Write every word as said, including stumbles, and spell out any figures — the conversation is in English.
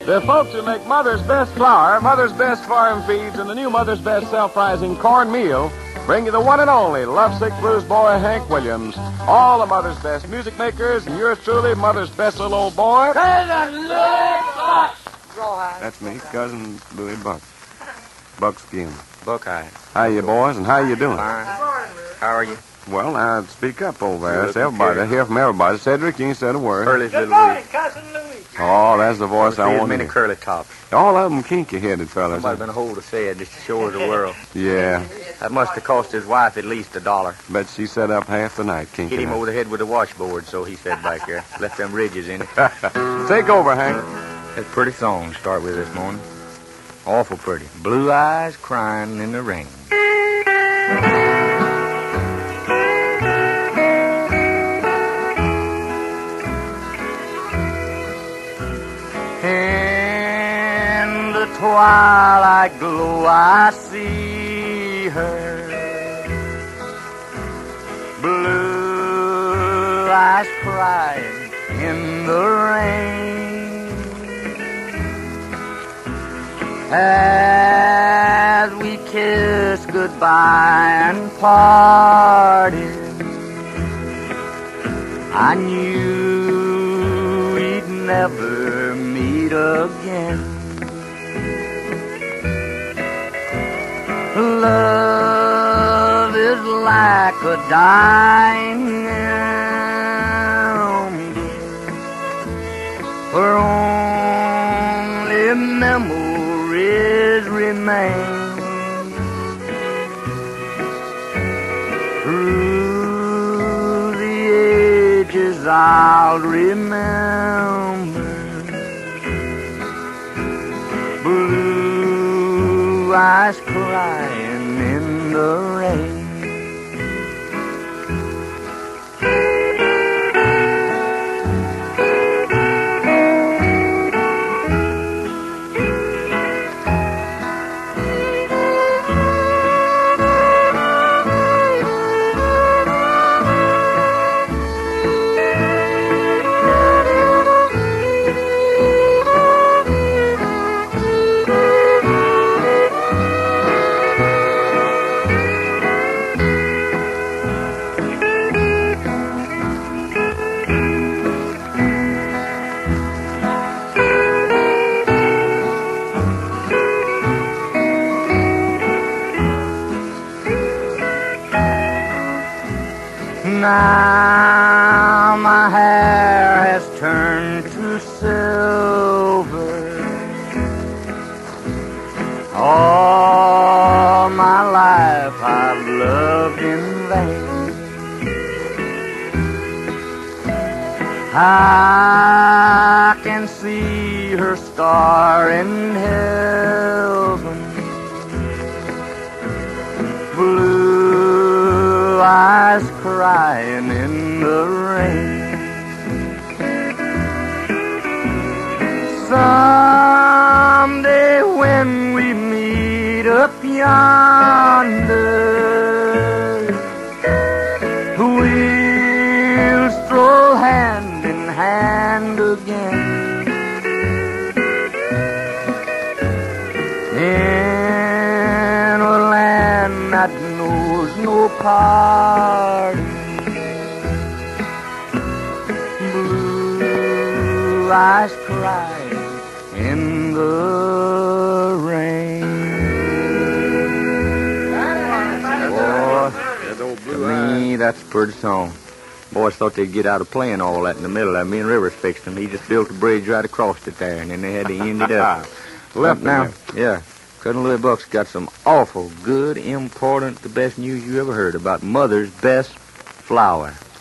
The folks who make Mother's Best Flour, Mother's Best Farm Feeds, and the new Mother's Best Self-Rising Cornmeal bring you the one and only Lovesick Blues boy, Hank Williams. All the Mother's Best music makers, and yours truly, Mother's Best little old boy. Cousin Louie Buck. That's me, Cousin Louie Buck. Buckskin. Buckeye. How you boys, and how you doing? Fine. How are you? Well, now, speak up over there. That's everybody. I hear from everybody. Cedric, you ain't said a word. Curly's Good little morning, week. Cousin Louie. Oh, that's the voice I want to many hear. curly tops. All of them kinky-headed fellas. Somebody's been a hold to say it just to show her the world. Yeah, That must have cost his wife at least a dollar. bet she set up half the night, kinky. Hit him over the head with a washboard, so he said back there. Left them ridges in it. Take over, Hank. That's a pretty song to start with this morning. Awful pretty. Blue eyes crying in the rain. In the twilight glow I see her, blue eyes crying in the rain. As we kissed goodbye and parted, I knew we'd never meet again. Love is like a dying ember, where only memories remain. Through the ages I'll remember blue eyes crying in the rain. Now my hair has turned to silver. All my life I've loved in vain. I can see her star in heaven, blue eyes crying in the rain. Someday when we meet up yonder, we'll stroll hand in hand again in a land that knows no parting. Blue eyes crying in the rain. Boy, to me, that's a pretty song. Boys thought they'd get out of playing all that in the middle of me and Rivers fixed them. He just built a bridge right across it there, and then they had to end it up. Left now, now. yeah. Cousin Louie Buck's got some awful good, important, the best news you ever heard about Mother's Best Flour.